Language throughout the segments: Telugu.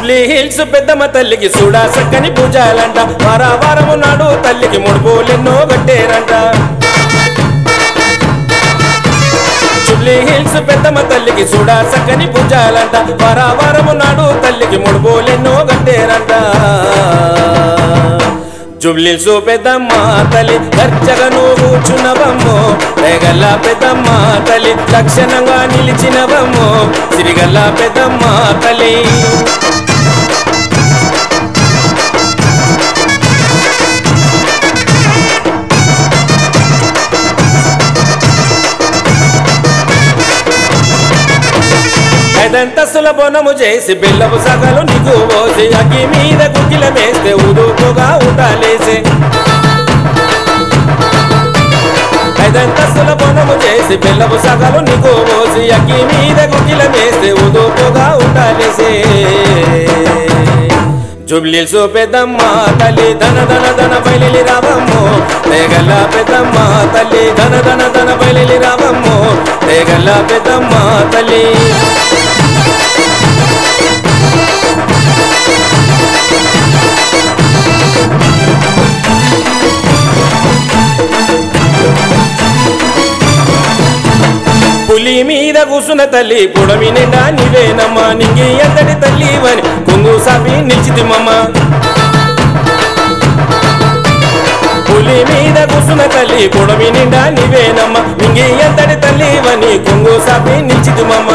జూబ్లీ హిల్స్ పెద్దమ్మ తల్లికి చూడా సక్కని పూజలంట వారము నాడు తల్లికి ముడుపులెన్నో కట్టేరంట జూబ్లీ హిల్స్ పెద్దమ్మ తల్లికి చూడా సక్కని పూజలంట వారము నాడు తల్లికి ముడుపులెన్నో కట్టేరంట జూబ్లీ హిల్స్ పెద్దమ్మ తల్లి దర్జగా నువ్వు కూర్చున్నవమ్మో రేగల్ల పెద్దమ్మ తల్లి లక్షణంగా నిలిచినవమ్మో సిరిగల్ల పెద్దమ్మ తల్లి ఐదంతస్తుల బోనము చేసి బెల్లపు సగలు నీకు పోసి అగ్గి మీద గుగ్గిల వేస్తే ఉదుపుగా ఊటాలేసి ఐదంతస్తుల బోనము చేసి బెల్లపు సగలు నీకు పోసి అగ్గి మీద గుగ్గిల వేస్తే ఉదుపుగా ఊటాలేసి జూబ్లీ హిల్స్ పెద్దమ్మ తల్లి ధన ధన ధన బయలి రావమ్మో రేగల్ల పెద్దమ్మ తల్లి ధన ధన ధన బయలి రావమ్మో రేగల్ల పెద్దమ్మ తల్లి పులి మీద కూసున్న తల్లి పుడమి నిండా నీవేనమ్మా నింగి ఎంతటి తల్లి వని కొంగు సాపి నిలిచితిమమ్మ పులి మీద కూసున్న తల్లి పుడమి నిండా నీవేనమ్మా నింగి ఎంతటి తల్లి వని కొంగు సాపి నిలిచితిమమ్మ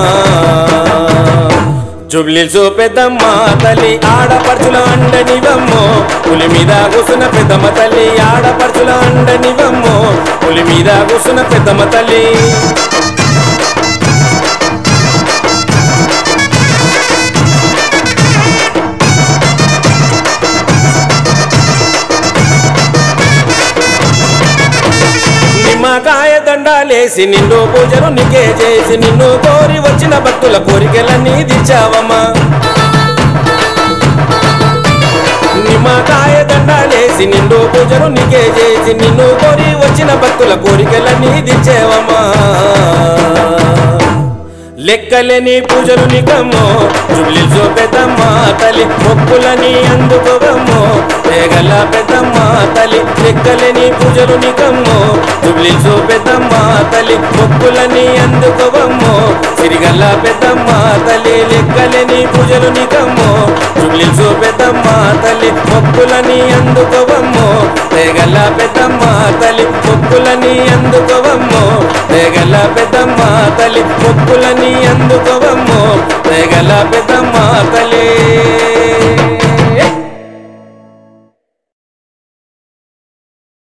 జూబ్లీ హిల్స్ పెద్దమ్మ తల్లి ఆడపడుచుల అండనివమ్మో పులి మీద కూసున్న పెద్దమ్మ తల్లి ఆడపడుచుల అండనివమ్మో పులి మీద కూసున్న పెద్దమ్మ తల్లి నిమ్మకాయ దండాలేసి నిన్ను పూజలు నీకే చేసి నిన్ను కోరి వచ్చిన భక్తుల కోరికలన్నీ తీర్చావమ్మా నిమ్మకాయ దండాలేసి నిన్ను పూజలు నీకే చేసి నిన్ను కోరి వచ్చిన భక్తుల కోరికలన్నీ తీర్చావమ్మా లెక్కలేని పూజలు నీకమ్మో జూబ్లీ హిల్స్ పెద్దమ్మ తల్లి మొక్కులని అందుకోవమ్మో రేగల్ల పెద్దమ్మ తల్లి లెక్కలేని పూజలు నీకమ్మో జూబ్లీ హిల్స్ పెద్దమ్మ తల్లి మొక్కులని అందుకోవమ్మో సిరిగల్ల పెద్దమ్మ తల్లి లెక్కలేని పూజలు నీకమ్మో జూబ్లీ హిల్స్ పెద్దమ్మ తల్లి మొక్కులని అందుకోవమ్మో రేగల్ల పెద్దమ్మ తల్లి మొక్కులని అందుకోవమ్మో రేగల్ల పెద్దమ్మ తల్లి మొక్కులని అందుకోవమ్మో రేగల్ల పెద్దమ్మ తల్లి